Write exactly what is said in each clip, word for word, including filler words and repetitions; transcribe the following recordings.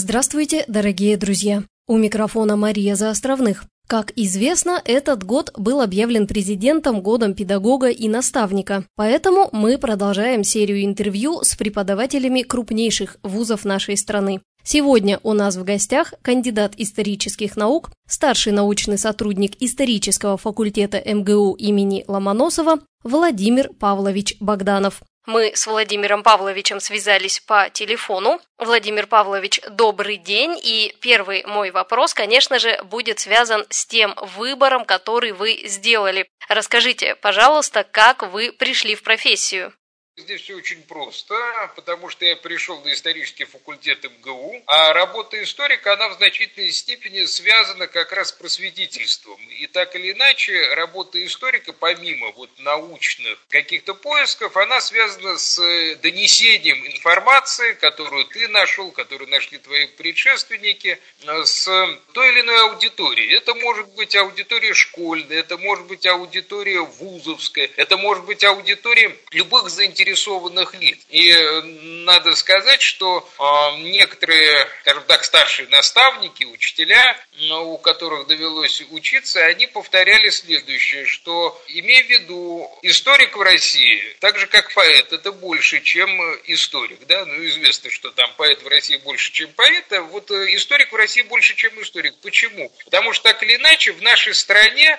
Здравствуйте, дорогие друзья! У микрофона Мария Заостровных. Как известно, этот год был объявлен президентом годом педагога и наставника, поэтому мы продолжаем серию интервью с преподавателями крупнейших вузов нашей страны. Сегодня у нас в гостях кандидат исторических наук, старший научный сотрудник исторического факультета эм гэ у имени Ломоносова Владимир Павлович Богданов. Мы с Владимиром Павловичем связались по телефону. Владимир Павлович, добрый день. И первый мой вопрос, конечно же, будет связан с тем выбором, который вы сделали. Расскажите, пожалуйста, как вы пришли в профессию? Здесь все очень просто, потому что я пришел на исторический факультет эм гэ у, а работа историка, она в значительной степени связана как раз с просветительством. И так или иначе, работа историка, помимо вот научных каких-то поисков, она связана с донесением информации, которую ты нашел, которую нашли твои предшественники, с той или иной аудиторией. Это может быть аудитория школьная, это может быть аудитория вузовская, это может быть аудитория любых заинтересованных заинтересованных лиц. И надо сказать, что э, некоторые, скажем так, старшие наставники, учителя, у которых довелось учиться, они повторяли следующее, что, имея в виду, историк в России, так же как поэт, это больше, чем историк. Да? Ну, известно, что там поэт в России больше, чем поэт, а вот историк в России больше, чем историк. Почему? Потому что, так или иначе, в нашей стране,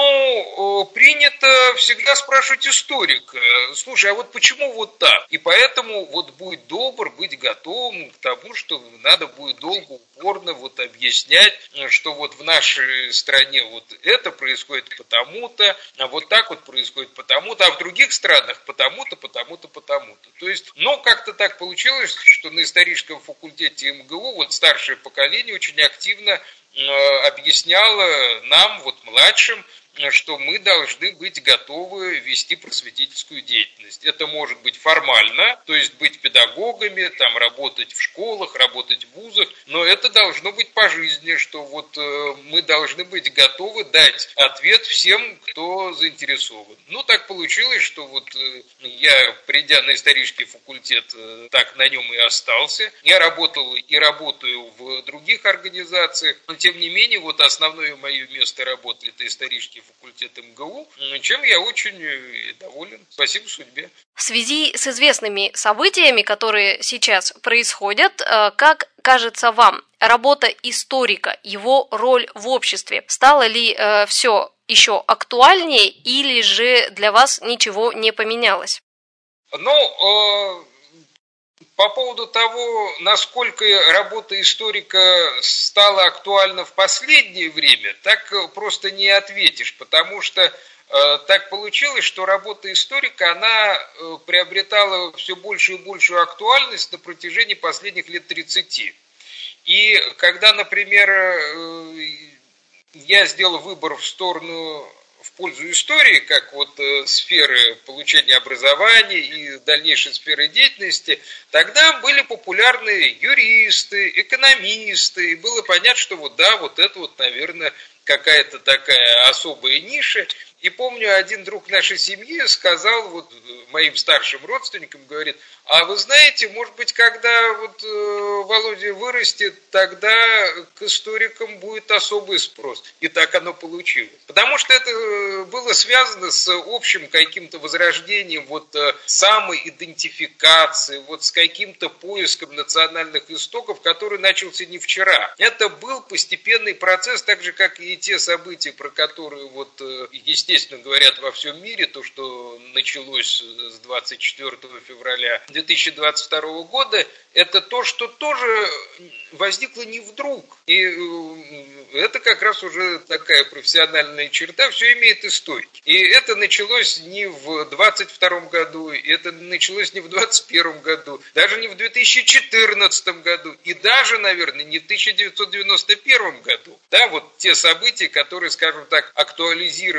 ну, принято всегда спрашивать историка: слушай, а вот почему Почему вот так? И поэтому вот будь добр быть готовым к тому, что надо будет долго, упорно вот объяснять, что вот в нашей стране вот это происходит потому-то, а вот так вот происходит потому-то, а в других странах потому-то, потому-то, потому-то. То есть, ну, как-то так получилось, что на историческом факультете эм гэ у вот старшее поколение очень активно э, объясняло нам, вот младшим, что мы должны быть готовы вести просветительскую деятельность. Это может быть формально, то есть быть педагогами, там, работать в школах, работать в вузах, но это должно быть по жизни, что вот э, мы должны быть готовы дать ответ всем, кто заинтересован. Ну, так получилось, что вот э, я, придя на исторический факультет, э, так на нем и остался. Я работал и работаю в других организациях, но тем не менее, вот основное мое место работы – это исторический факультет эм гэ у, чем я очень доволен. Спасибо судьбе. В связи с известными событиями, которые сейчас происходят, как кажется вам, работа историка, его роль в обществе, стало ли э, все еще актуальнее или же для вас ничего не поменялось? Ну, э... По поводу того, насколько работа историка стала актуальна в последнее время, так просто не ответишь, потому что э, так получилось, что работа историка, она э, приобретала все большую и большую актуальность на протяжении последних лет тридцати. И когда, например, э, я сделал выбор в сторону... в пользу истории, как вот э, сферы получения образования и дальнейшей сферы деятельности, тогда были популярны юристы, экономисты, и было понятно, что вот да, вот это вот, наверное, какая-то такая особая ниша. И помню, один друг нашей семьи сказал вот моим старшим родственникам, говорит: а вы знаете, может быть, когда вот э, Володя вырастет, тогда к историкам будет особый спрос. И так оно получилось. Потому что это было связано с общим каким-то возрождением вот э, самоидентификации, вот с каким-то поиском национальных истоков, который начался не вчера. Это был постепенный процесс, так же, как и те события, про которые вот, э, естественно, говорят во всем мире, то, что началось с двадцать четвёртого февраля две тысячи двадцать второго года, это то, что тоже возникло не вдруг. И это как раз уже такая профессиональная черта, все имеет историки. И это началось не в двадцать втором году, это началось не в двадцать первом году, даже не в две тысячи четырнадцатом году, и даже, наверное, не в тысяча девятьсот девяносто первом году. Да, вот те события, которые, скажем так, актуализировали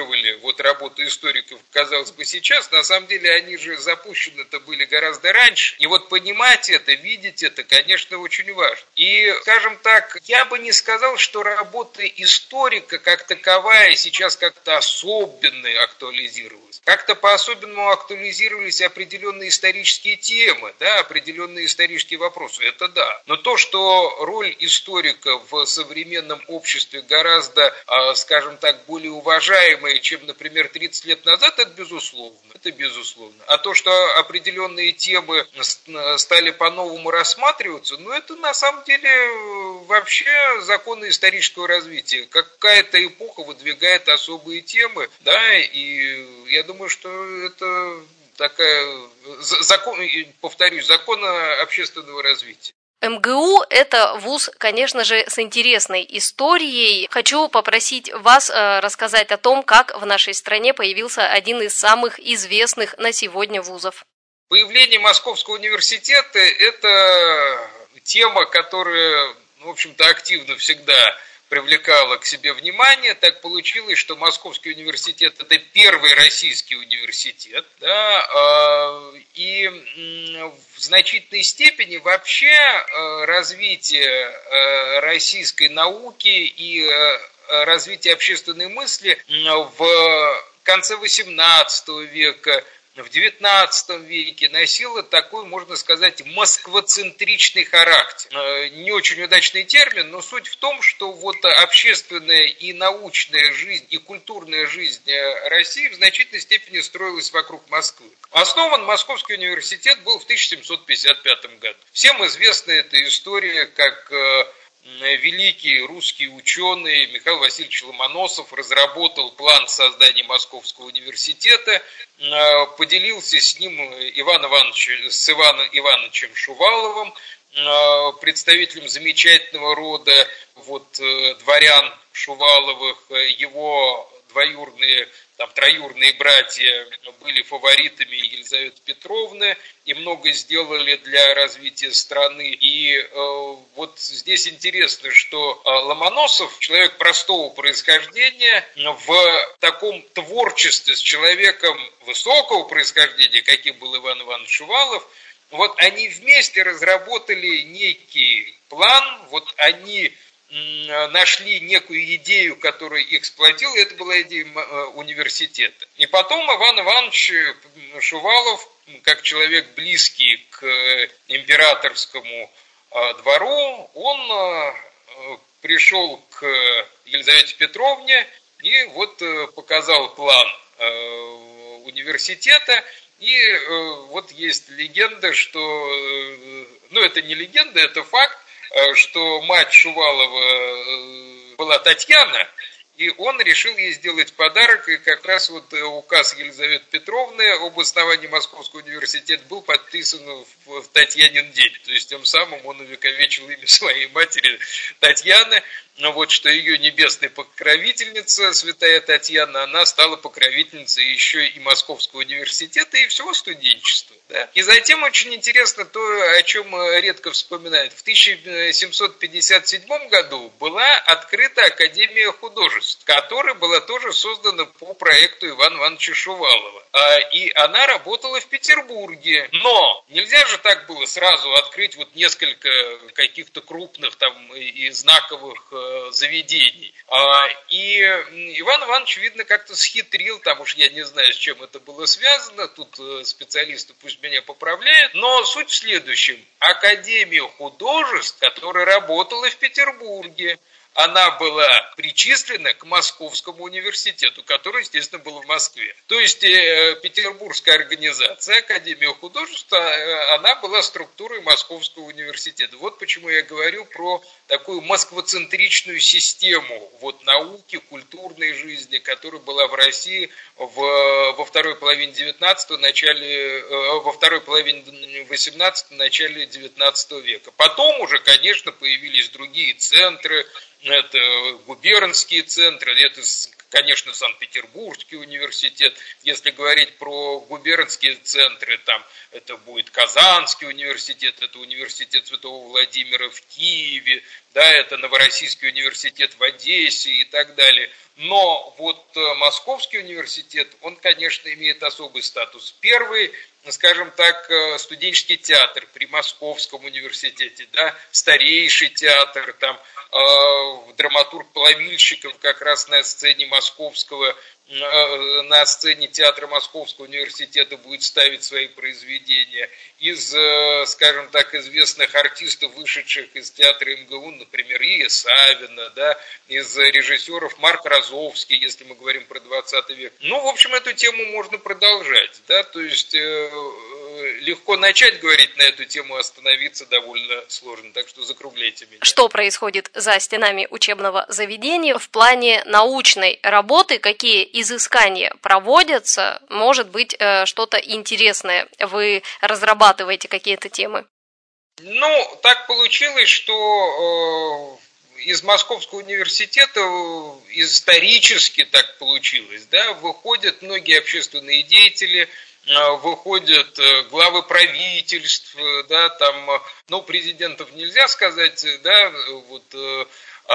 вот работы историков, казалось бы, сейчас, на самом деле они же запущены-то были гораздо раньше. И вот понимать это, видеть это, конечно, очень важно. И, скажем так, я бы не сказал, что работа историка как таковая сейчас как-то особенно актуализировалась. Как-то по-особенному актуализировались определенные исторические темы, да, определенные исторические вопросы. Это да. Но то, что роль историка в современном обществе гораздо, скажем так, более уважаемая, чем, например, тридцать лет назад, это безусловно. Это безусловно. А то, что определенные темы стали по-новому рассматриваться, ну это на самом деле вообще законы исторического развития. Какая-то эпоха выдвигает особые темы, да, и я думаю, что это такая, закон, повторюсь, закон общественного развития. эм гэ у – это вуз, конечно же, с интересной историей. Хочу попросить вас э, рассказать о том, как в нашей стране появился один из самых известных на сегодня вузов. Появление Московского университета – это тема, которая, в общем-то, активно всегда привлекала к себе внимание. Так получилось, что Московский университет – это первый российский университет, да, и в значительной степени вообще развитие российской науки и развитие общественной мысли в конце восемнадцатого века, в девятнадцатом веке носила такой, можно сказать, москвоцентричный характер. Не очень удачный термин, но суть в том, что вот общественная и научная жизнь, и культурная жизнь России в значительной степени строилась вокруг Москвы. Основан Московский университет был в тысяча семьсот пятьдесят пятом году. Всем известна эта история, как великий русский ученый Михаил Васильевич Ломоносов разработал план создания Московского университета, поделился с ним Иван Иванович, с Иваном Ивановичем Шуваловым, представителем замечательного рода вот, дворян Шуваловых. Его двоюродные, там, троюродные братья были фаворитами Елизаветы Петровны и много сделали для развития страны. И э, вот здесь интересно, что Ломоносов, человек простого происхождения, в таком творчестве с человеком высокого происхождения, каким был Иван Иванович Шувалов, вот они вместе разработали некий план, вот они нашли некую идею, которую эксплуатировал, и это была идея университета. И потом Иван Иванович Шувалов, как человек близкий к императорскому двору, он пришел к Елизавете Петровне и вот показал план университета. И вот есть легенда, что, ну это не легенда, это факт, что мать Шувалова была Татьяна, и он решил ей сделать подарок, и как раз вот указ Елизаветы Петровны об основании Московского университета был подписан в Татьянин день. То есть тем самым он увековечил имя своей матери Татьяны, но вот что ее небесная покровительница, святая Татьяна, она стала покровительницей еще и Московского университета и всего студенчества. Да? И затем очень интересно то, о чем редко вспоминают. В тысяча семьсот пятьдесят седьмом году была открыта Академия художеств, которая была тоже создана по проекту Ивана Ивановича Шувалова. И она работала в Петербурге. Но нельзя же так было сразу открыть вот несколько каких-то крупных там и знаковых заведений. И Иван Иванович, видно, как-то схитрил, там уж я не знаю, с чем это было связано, тут специалисты пусть меня поправляют, но суть в следующем. Академия художеств, которая работала в Петербурге, она была причислена к Московскому университету, который, естественно, был в Москве. То есть э, петербургская организация, Академия художеств, она была структурой Московского университета. Вот почему я говорю про такую москвоцентричную систему вот, науки, культурной жизни, которая была в России в, во второй половине девятнадцатого, начале, э, во второй половине восемнадцатого, начале девятнадцатого века. Потом уже, конечно, появились другие центры. Это губернские центры, это конечно, Санкт-Петербургский университет. Если говорить про губернские центры, там это будет Казанский университет, это университет Святого Владимира в Киеве, да, это Новороссийский университет в Одессе и так далее. Но вот Московский университет, он, конечно, имеет особый статус. Первый, скажем так, студенческий театр при Московском университете, да, старейший театр, там э, драматург Плавильщиков как раз на сцене Московского, э, на сцене театра Московского университета будет ставить свои произведения. Из, э, скажем так, известных артистов, вышедших из театра МГУ, например, Ия Савина, да, из режиссеров Марк Розовский, если мы говорим про двадцатый век. Ну, в общем, эту тему можно продолжать, да, то есть э, легко начать говорить на эту тему, остановиться довольно сложно, так что закругляйте меня. Что происходит за стенами учебного заведения в плане научной работы, какие изыскания проводятся, может быть, э, что-то интересное, вы разрабатываете какие-то темы? Ну, так получилось, что э, из Московского университета исторически так получилось, да, выходят многие общественные деятели, э, выходят главы правительств, да, там, ну, президентов нельзя сказать, да, вот, э,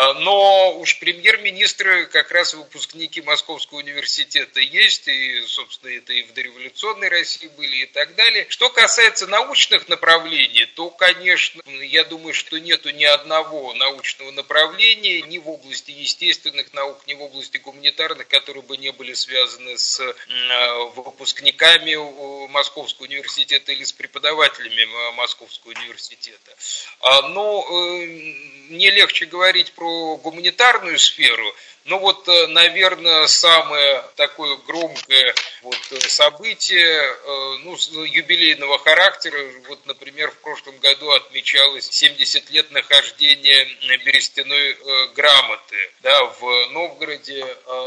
но уж премьер-министры как раз выпускники Московского университета есть, и, собственно, это и в дореволюционной России были и так далее. Что касается научных направлений, то, конечно, я думаю, что нету ни одного научного направления ни в области естественных наук, ни в области гуманитарных, которые бы не были связаны с выпускниками Московского университета или с преподавателями Московского университета. Но мне легче говорить про гуманитарную сферу. Ну вот, наверное, самое такое громкое вот событие, ну, юбилейного характера, вот, например, в прошлом году отмечалось семьдесят лет нахождения берестяной грамоты, да, в Новгороде.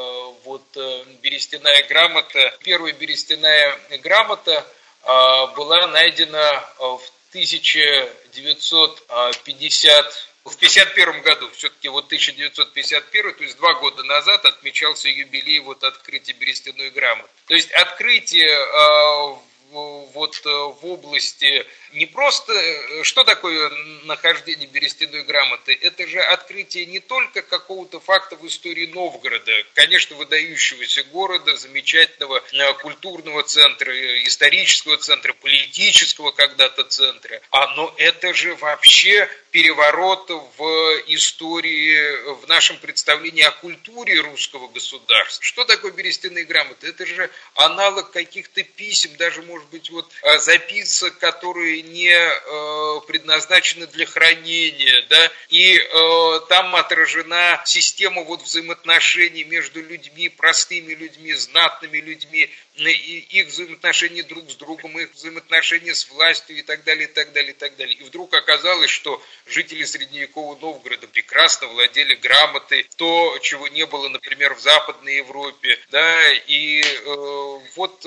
Вот берестяная грамота, первая берестяная грамота была найдена в тысяча девятьсот пятьдесят В пятьдесят первом году, все-таки вот тысяча девятьсот пятьдесят первый, то есть два года назад отмечался юбилей вот открытия берестяной грамоты. То есть открытие э, вот в области не просто, что такое нахождение берестяной грамоты, это же открытие не только какого-то факта в истории Новгорода, конечно, выдающегося города, замечательного культурного центра, исторического центра, политического когда-то центра, а, но это же вообще переворот в истории, в нашем представлении о культуре русского государства. Что такое берестяные грамоты? Это же аналог каких-то писем, даже, может быть, вот записок, которые не предназначены для хранения, да, и э, там отражена система вот взаимоотношений между людьми, простыми людьми, знатными людьми, и их взаимоотношения друг с другом, их взаимоотношения с властью и так далее, и так далее, и так далее. И вдруг оказалось, что жители средневекового Новгорода прекрасно владели грамотой, то, чего не было, например, в Западной Европе, да, и э, вот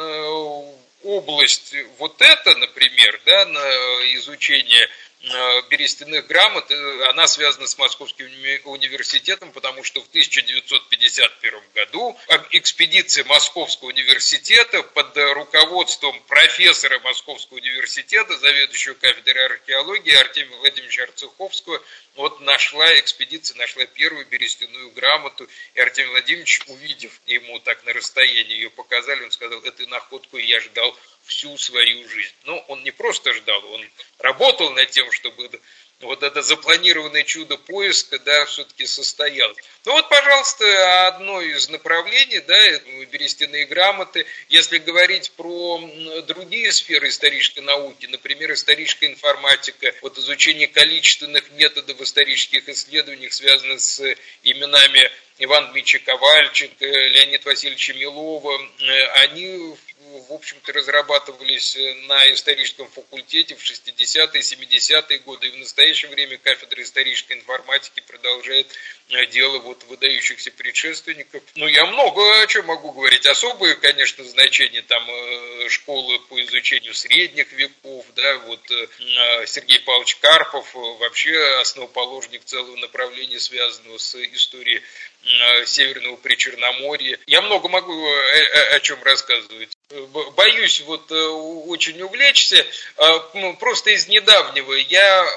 э, область вот эта, например, да, на изучение берестяных грамот, она связана с Московским университетом, потому что в тысяча девятьсот пятьдесят первом году экспедиция Московского университета под руководством профессора Московского университета, заведующего кафедрой археологии Артемия Владимировича Арцеховского, вот нашла, экспедиция нашла первую берестяную грамоту, и Артемий Владимирович, увидев, ему так на расстоянии ее показали, он сказал: эту находку я ждал всю свою жизнь. Но он не просто ждал, он работал над тем, чтобы вот это запланированное чудо поиска, да, все-таки состоялось. Ну вот, пожалуйста, одно из направлений, да, берестяные грамоты. Если говорить про другие сферы исторической науки, например, историческая информатика, вот изучение количественных методов в исторических исследованиях, связанных с именами Ивана Дмитриевича Ковальченко, Леонида Васильевича Милова, они в общем-то, разрабатывались на историческом факультете в шестидесятые, семидесятые годы, и в настоящее время кафедра исторической информатики продолжает дело вот выдающихся предшественников. Ну, я много о чем могу говорить. Особое, конечно, значение там школы по изучению средних веков, да, вот Сергей Павлович Карпов, вообще основоположник целого направления, связанного с историей Северного Причерноморья. Я много могу о, о чем рассказывать. Боюсь вот очень увлечься. Просто из недавнего. Я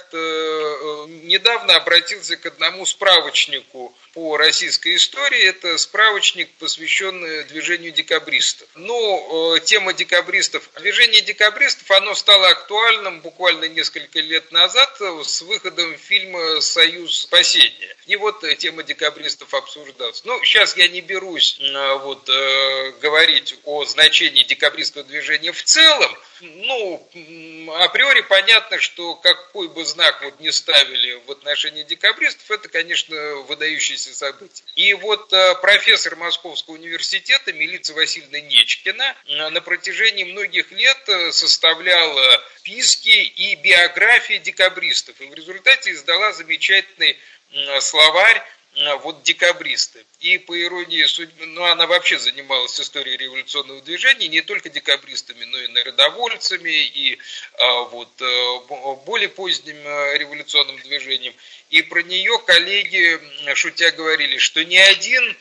как-то недавно обратился к одному справочнику по российской истории. Это справочник, посвященный движению декабристов. Но тема декабристов, движение декабристов, оно стало актуальным буквально несколько лет назад с выходом фильма «Союз спасения». И вот тема декабристов обсуждалась. Ну, сейчас я не берусь вот, говорить о значении декабристского движения в целом. Ну, априори понятно, что какой бы знак вот ни ставили в отношении декабристов, это, конечно, выдающееся событие. И вот профессор Московского университета Милица Васильевна Нечкина на протяжении многих лет составляла списки и биографии декабристов. И в результате издала замечательный словарь вот декабристы. И по иронии судьбы, ну она вообще занималась историей революционного движения, не только декабристами, но и народовольцами, и а, вот более поздним революционным движением. И про нее коллеги, шутя, говорили, что ни один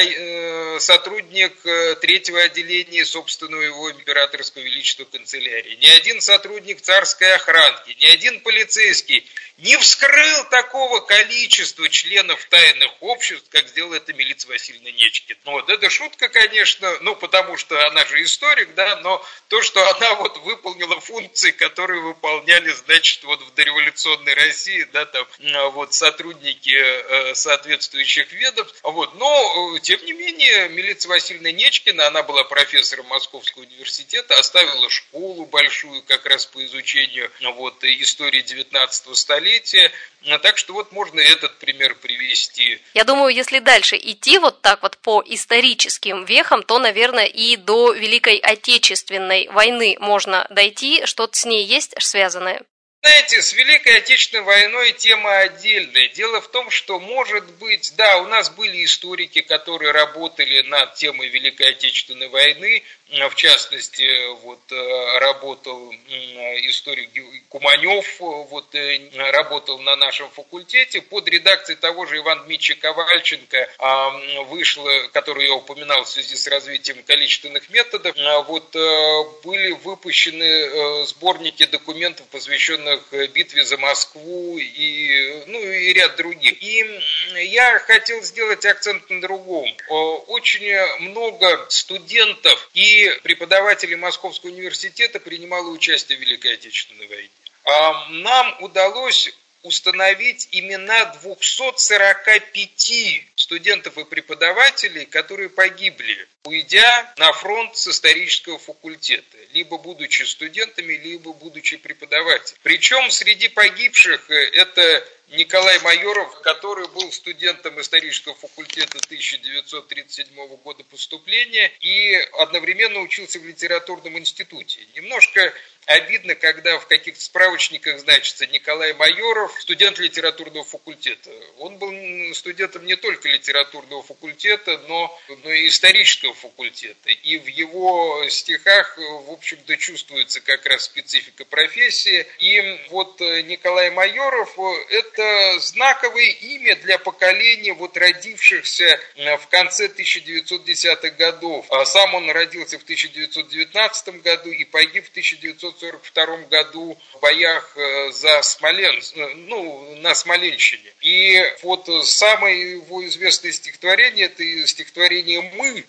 сотрудник третьего отделения собственного его императорского величества канцелярии, ни один сотрудник царской охранки, ни один полицейский не вскрыл такого количества членов тайных обществ, как сделала это Милица Васильевна Нечкина. Вот, это шутка, конечно, ну, потому что она же историк, да, но то, что она вот выполнила функции, которые выполняли, значит, вот в дореволюционной России, да, там, вот, сотрудники соответствующих ведомств, вот, но, тем не менее, Милица Васильевна Нечкина, она была профессором Московского университета, оставила школу большую как раз по изучению, вот, истории девятнадцатого столетия. Так что вот можно этот пример привести. Я думаю, если дальше идти вот так вот по историческим вехам, то, наверное, и до Великой Отечественной войны можно дойти. Что-то с ней есть связанное? Знаете, с Великой Отечественной войной тема отдельная. Дело в том, что, может быть, да, у нас были историки, которые работали над темой Великой Отечественной войны. В частности, вот, работал историк Куманев, вот, работал на нашем факультете. Под редакцией того же Ивана Дмитриевича Ковальченко вышло, который я упоминал в связи с развитием количественных методов, вот, были выпущены сборники документов, посвященных битве за Москву и, ну, и ряд других. И я хотел сделать акцент на другом. Очень много студентов и преподавателей Московского университета принимало участие в Великой Отечественной войне. Нам удалось установить имена двухсот сорока пяти студентов и преподавателей, которые погибли, уйдя на фронт с исторического факультета, либо будучи студентами, либо будучи преподавателями. Причем среди погибших это Николай Майоров, который был студентом исторического факультета тысяча девятьсот тридцать седьмого года поступления и одновременно учился в литературном институте. Немножко обидно, когда в каких-то справочниках значится Николай Майоров, студент литературного факультета. Он был студентом не только литературного факультета, но, но и исторического факультета. И в его стихах, в общем-то, чувствуется как раз специфика профессии. И вот Николай Майоров – это знаковое имя для поколения, вот, родившихся в конце тысяча девятьсот десятых годов. Сам он родился в тысяча девятьсот девятнадцатом году и погиб в тысяча девятьсот сорок втором году в боях за Смоленск, ну, на Смоленщине. И вот самое его известное стихотворение – это стихотворение «Мы»,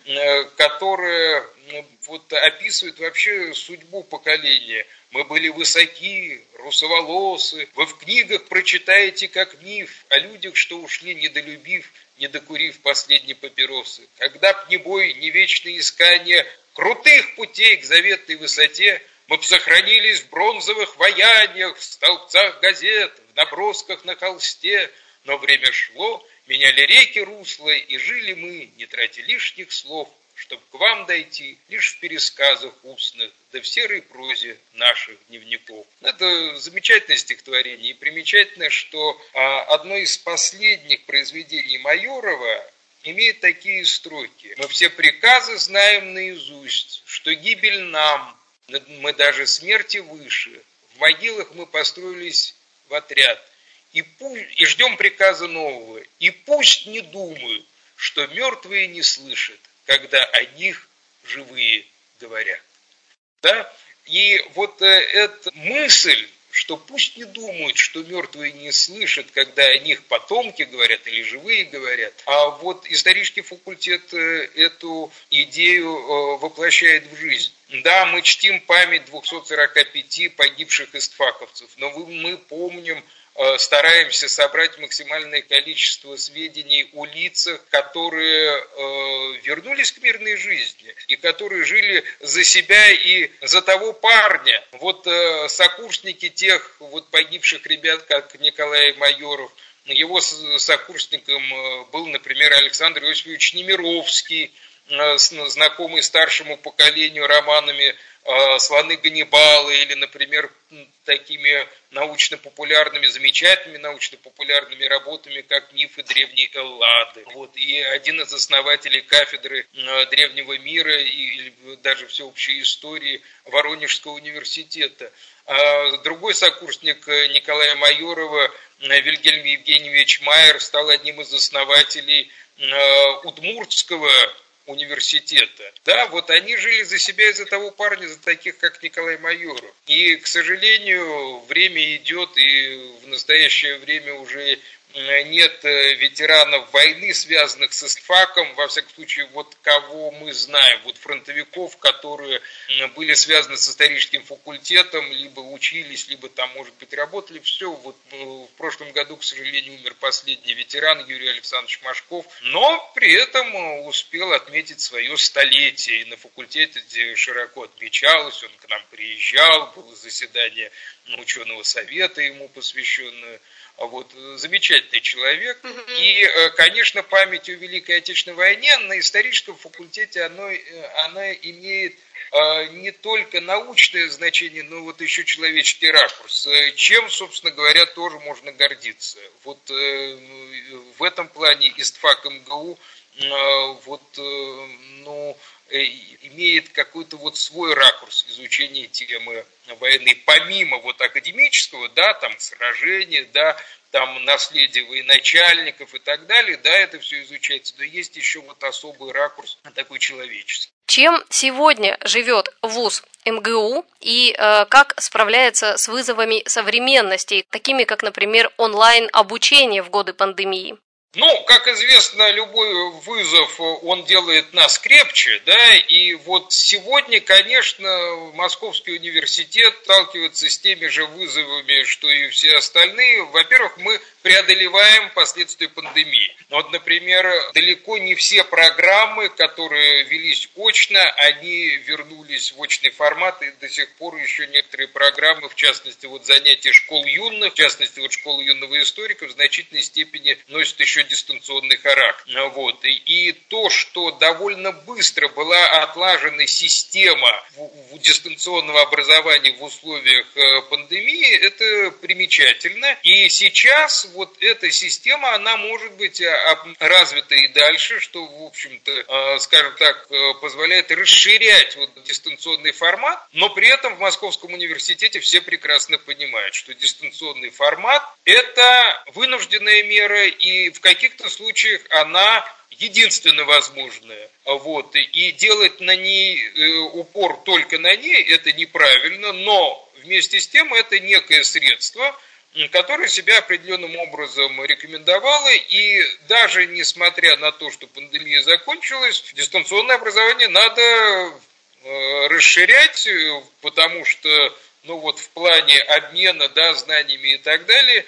которое вот описывает вообще судьбу поколения. Мы были высоки, русоволосы, вы в книгах прочитаете как миф о людях, что ушли, недолюбив, не докурив последней папиросы. Когда б не бой, не вечное искание крутых путей к заветной высоте, мы б сохранились в бронзовых ваяниях, в столбцах газет, в набросках на холсте, но время шло, меняли реки русла, и жили мы, не тратя лишних слов, чтобы к вам дойти лишь в пересказах устных, да в серой прозе наших дневников. Это замечательное стихотворение, и примечательно, что одно из последних произведений Майорова имеет такие строки. «Мы все приказы знаем наизусть, что гибель нам, мы даже смерти выше. В могилах мы построились в отряд, и, пусть, и ждем приказа нового, и пусть не думают, что мертвые не слышат, когда о них живые говорят». Да? И вот э, эта мысль, что пусть не думают, что мертвые не слышат, когда о них потомки говорят или живые говорят, а вот исторический факультет эту идею воплощает в жизнь. Да, мы чтим память двухсот сорока пяти погибших истфаковцев, но мы помним, стараемся собрать максимальное количество сведений о лицах, которые э, вернулись к мирной жизни и которые жили за себя и за того парня. Вот э, сокурсники тех вот погибших ребят, как Николай Майоров, его сокурсником был, например, Александр Иосифович Немировский, э, знакомый старшему поколению романами «Слоны Ганнибала» или, например, такими научно-популярными, замечательными научно-популярными работами, как «Мифы древней Эллады». Вот. И один из основателей кафедры древнего мира и даже всеобщей истории Воронежского университета. А другой сокурсник Николая Майорова, Вильгельм Евгеньевич Майер, стал одним из основателей Удмуртского университета. Да, вот они жили за себя и за того парня, за таких, как Николай Майоров. И, к сожалению, время идет, и в настоящее время уже нет ветеранов войны, связанных с истфаком, во всяком случае, вот кого мы знаем, вот фронтовиков, которые были связаны с историческим факультетом, либо учились, либо там, может быть, работали, все, вот в прошлом году, к сожалению, умер последний ветеран Юрий Александрович Машков, но при этом успел отметить свое столетие, и на факультете широко отмечалось, он к нам приезжал, было заседание ученого совета ему посвященное. Вот, замечательный человек. И, конечно, память о Великой Отечественной войне на историческом факультете оно, она имеет не только научное значение, но вот еще человеческий ракурс, чем, собственно говоря, тоже можно гордиться. Вот в этом плане ИСТФАК МГУ вот, ну, имеет какой-то вот свой ракурс изучения темы войны, помимо вот академического, да, там сражения, да, там наследие военачальников и так далее, да, это все изучается, но есть еще вот особый ракурс такой человеческий. Чем сегодня живет вуз МГУ и э, как справляется с вызовами современности, такими как, например, онлайн-обучение в годы пандемии? Ну, как известно, любой вызов, он делает нас крепче, да, и вот сегодня, конечно, Московский университет сталкивается с теми же вызовами, что и все остальные. Во-первых, мы преодолеваем последствия пандемии. Вот, например, далеко не все программы, которые велись очно, они вернулись в очный формат, и до сих пор еще некоторые программы, в частности, вот занятия школ юных, в частности, вот школа юного историка в значительной степени носят еще дистанционный характер. Вот. И, и то, что довольно быстро была отлажена система в, в дистанционного образования в условиях пандемии, это примечательно. И сейчас вот эта система, она может быть развита и дальше, что, в общем-то, скажем так, позволяет расширять вот дистанционный формат, но при этом в Московском университете все прекрасно понимают, что дистанционный формат – это вынужденная мера, и в каких-то случаях она единственно возможная. Вот. И делать на ней упор только на ней – это неправильно, но вместе с тем это некое средство, которое себя определенным образом рекомендовало, и даже несмотря на то, что пандемия закончилась, дистанционное образование надо расширять, потому что ну вот в плане обмена, да, знаниями и так далее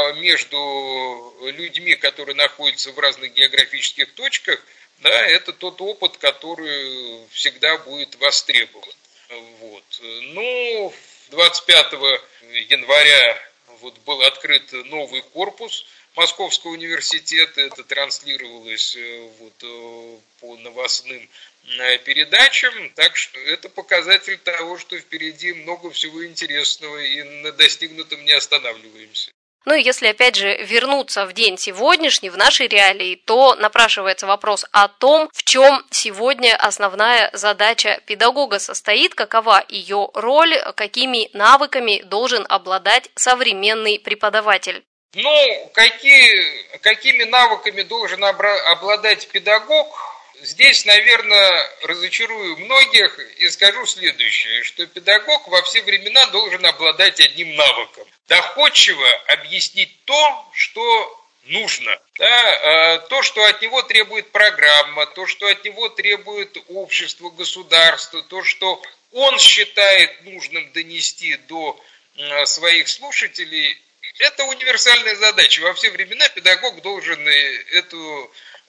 между людьми, которые находятся в разных географических точках, да, это тот опыт, который всегда будет востребован. Вот. Ну, двадцать пятого января вот был открыт новый корпус Московского университета, это транслировалось вот по новостным передачам, так что это показатель того, что впереди много всего интересного, и на достигнутом не останавливаемся. Ну и если, опять же, вернуться в день сегодняшний, в нашей реалии, то напрашивается вопрос о том, в чем сегодня основная задача педагога состоит, какова ее роль, какими навыками должен обладать современный преподаватель. Ну, какие, какими навыками должен обладать педагог? Здесь, наверное, разочарую многих и скажу следующее, что педагог во все времена должен обладать одним навыком. Доходчиво объяснить то, что нужно. Да? То, что от него требует программа, то, что от него требует общество, государство, то, что он считает нужным донести до своих слушателей, это универсальная задача. Во все времена педагог должен эту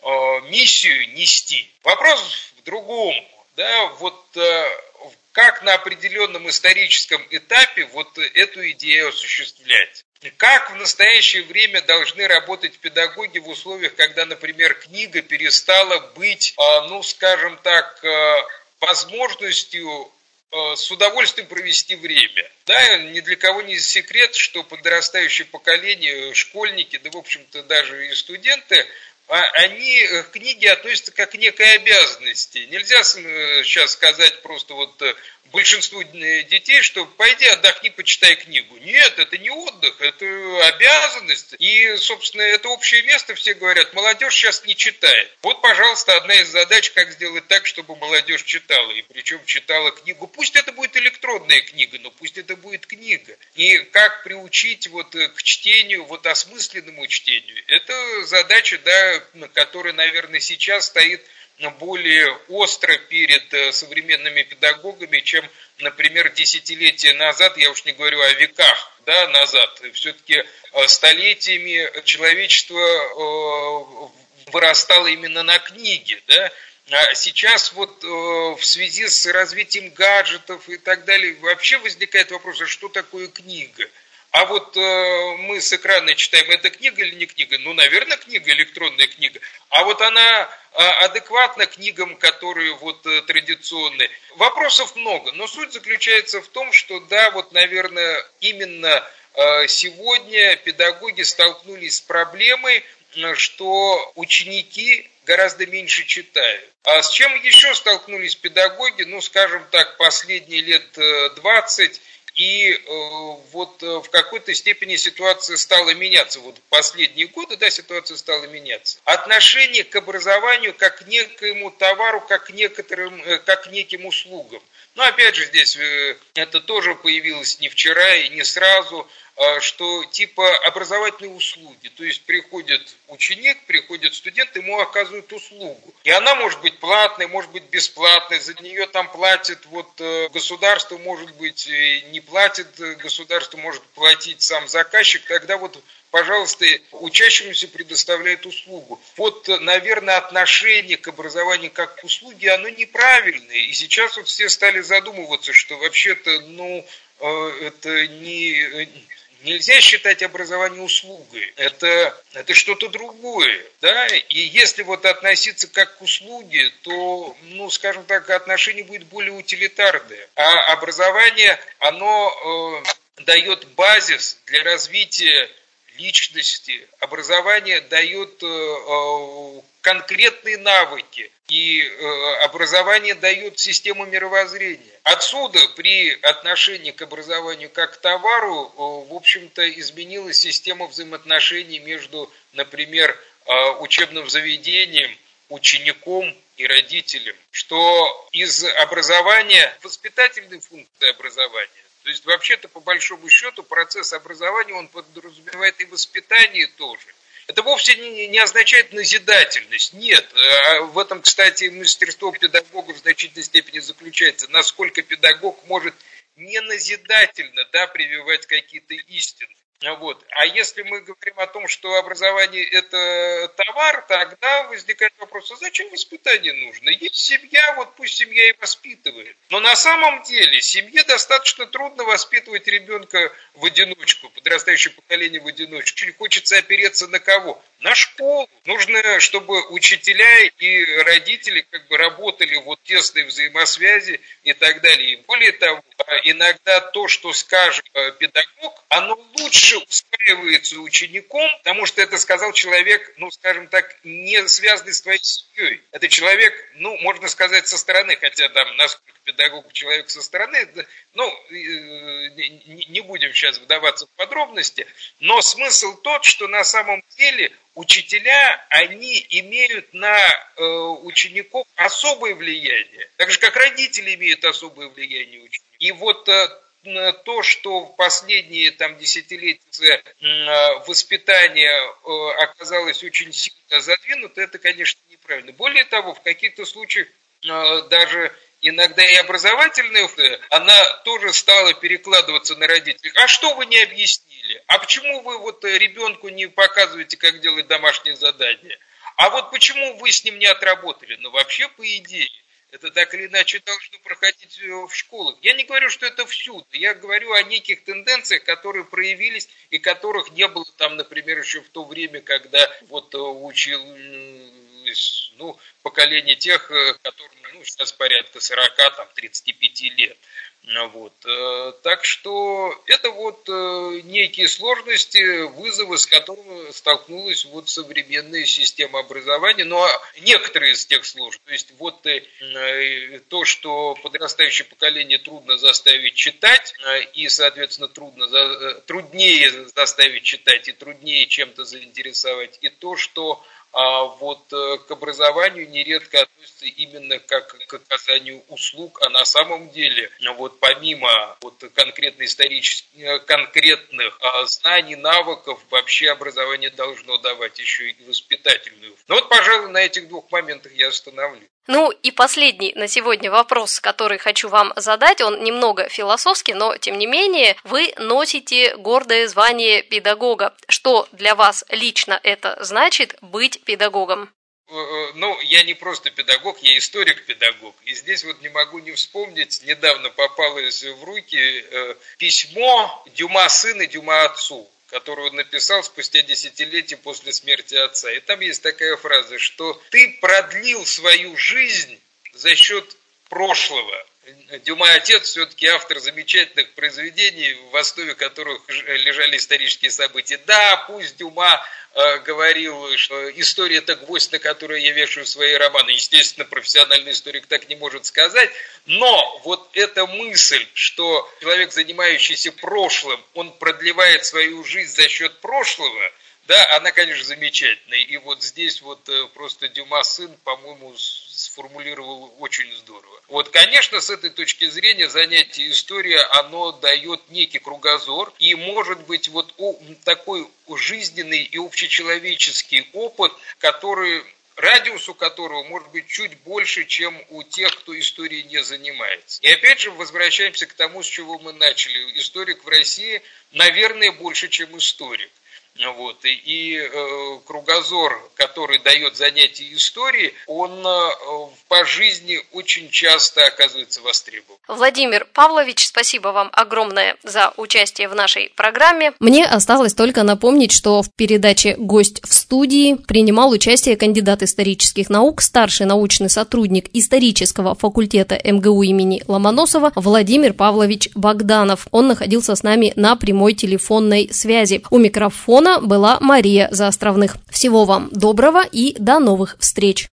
миссию нести. Вопрос в другом, да, вот как на определенном историческом этапе вот эту идею осуществлять. Как в настоящее время должны работать педагоги в условиях, когда, например, книга перестала быть, ну, скажем так, возможностью с удовольствием провести время. Да, ни для кого не секрет, что подрастающее поколение, школьники, да, в общем-то, даже и студенты, они к книге относятся как к некой обязанности. Нельзя сейчас сказать просто вот большинству детей, что пойди отдохни, почитай книгу. Нет, это не отдых, это обязанность. И, собственно, это общее место, все говорят, молодежь сейчас не читает. Вот, пожалуйста, одна из задач, как сделать так, чтобы молодежь читала. И причем читала книгу. Пусть это будет электронная книга, но пусть это будет книга. И как приучить вот к чтению, вот осмысленному чтению. Это задача, да, которая, наверное, сейчас стоит более остро перед современными педагогами, чем, например, десятилетия назад, я уж не говорю о веках, да, назад. Все-таки столетиями человечество вырастало именно на книге, да. А сейчас вот в связи с развитием гаджетов и так далее вообще возникает вопрос, а что такое книга? А вот э, мы с экрана читаем, это книга или не книга? Ну, наверное, книга, электронная книга. А вот она э, адекватна книгам, которые вот э, традиционные. Вопросов много, но суть заключается в том, что да, вот, наверное, именно э, сегодня педагоги столкнулись с проблемой, э, что ученики гораздо меньше читают. А с чем еще столкнулись педагоги? Ну, скажем так, последние лет двадцать. И э, вот э, в какой-то степени ситуация стала меняться. Вот в последние годы, да, ситуация стала меняться. Отношение к образованию как к некоему товару, как к некоторым, э, как к неким услугам. Но опять же здесь э, это тоже появилось не вчера и не сразу, э, что типа образовательные услуги. То есть приходит ученик, приходит студент, ему оказывают услугу. И она может быть платной, может быть бесплатной, за нее там платит вот э, государство, может быть не платит государство, может платить сам заказчик. Тогда вот, пожалуйста, учащемуся предоставляют услугу. Вот, наверное, отношение к образованию как к услуге, оно неправильное. И сейчас вот все стали задумываться, что вообще-то, ну, это не... Нельзя считать образование услугой. Это, это что-то другое. Да? И если вот относиться как к услуге, то, ну, скажем так, отношение будет более утилитарное. А образование, оно э, дает базис для развития личности. Образование дает э, конкретные навыки. И э, образование дает систему мировоззрения. Отсюда при отношении к образованию как к товару, э, в общем-то, изменилась система взаимоотношений между, например, э, учебным заведением, учеником и родителем. Что из образования, воспитательной функции образования, то есть вообще-то по большому счету процесс образования, он подразумевает и воспитание тоже. Это вовсе не, не означает назидательность. Нет. В этом, кстати, мастерство педагога в значительной степени заключается. Насколько педагог может не назидательно, да, прививать какие-то истины. Вот. А если мы говорим о том, что образование – это товар, тогда возникает вопрос, а зачем воспитание нужно? Есть семья, вот пусть семья и воспитывает. Но на самом деле семье достаточно трудно воспитывать ребенка в одиночку, подрастающее поколение в одиночку. Очень хочется опереться на кого? На школу. Нужно, чтобы учителя и родители как бы работали вот в тесной взаимосвязи и так далее. И более того, иногда то, что скажет педагог, оно лучше усваивается учеником, потому что это сказал человек, ну, скажем так, не связанный с твоей семьей. Это человек, ну, можно сказать, со стороны, хотя там, насколько педагог человек со стороны, ну, не будем сейчас вдаваться в подробности, но смысл тот, что на самом деле учителя, они имеют на э, учеников особое влияние, так же, как родители имеют особое влияние на учеников. И вот э, то, что в последние там, десятилетия э, воспитание э, оказалось очень сильно задвинуто, это, конечно, неправильно. Более того, в каких-то случаях э, даже иногда и образовательная, она тоже стала перекладываться на родителей. А что вы не объяснили? А почему вы вот ребенку не показываете, как делать домашнее задание? А вот почему вы с ним не отработали? Ну, вообще, по идее, это так или иначе должно проходить в школах. Я не говорю, что это всюду. Я говорю о неких тенденциях, которые проявились и которых не было там, например, еще в то время, когда вот учил... ну, поколение тех, которым ну, сейчас порядка сорока, там, тридцати пяти лет. Вот. Так что это вот некие сложности, вызовы, с которыми столкнулась вот современная система образования. Но некоторые из тех сложностей, то есть вот то, что подрастающее поколение трудно заставить читать, и, соответственно, трудно, труднее заставить читать и труднее чем-то заинтересовать, и то, что а вот к образованию нередко относится именно как к оказанию услуг, а на самом деле вот помимо вот конкретно исторических, конкретных знаний, навыков, вообще образование должно давать еще и воспитательную. Ну вот, пожалуй, на этих двух моментах я остановлюсь. Ну и последний на сегодня вопрос, который хочу вам задать, он немного философский, но тем не менее вы носите гордое звание педагога. Что для вас лично это значит быть педагогом? Ну, я не просто педагог, я историк-педагог. И здесь вот не могу не вспомнить, недавно попалось в руки письмо Дюма сына Дюма отцу, которую он написал спустя десятилетия после смерти отца. И там есть такая фраза, что «ты продлил свою жизнь за счет прошлого». Дюма отец все-таки автор замечательных произведений, в основе которых лежали исторические события. Да, пусть Дюма э, говорил, что история – это гвоздь, на который я вешаю свои романы. Естественно, профессиональный историк так не может сказать. Но вот эта мысль, что человек, занимающийся прошлым, он продлевает свою жизнь за счет прошлого, да, она, конечно, замечательная. И вот здесь вот просто Дюма сын, по-моему, сформулировал очень здорово. Вот, конечно, с этой точки зрения занятие историей, оно дает некий кругозор. И, может быть, вот такой жизненный и общечеловеческий опыт, который... радиус у которого может быть чуть больше, чем у тех, кто историей не занимается. И опять же возвращаемся к тому, с чего мы начали. Историк в России, наверное, больше, чем историк. Вот. И, и э, кругозор, который дает занятие историей, он э, по жизни очень часто оказывается востребован. Владимир Павлович, спасибо вам огромное за участие в нашей программе. Мне осталось только напомнить, что в передаче «Гость в студии» принимал участие кандидат исторических наук, старший научный сотрудник исторического факультета эм гэ у имени Ломоносова Владимир Павлович Богданов. Он находился с нами на прямой телефонной связи. У микрофона была Мария Заостровных. Всего вам доброго и до новых встреч!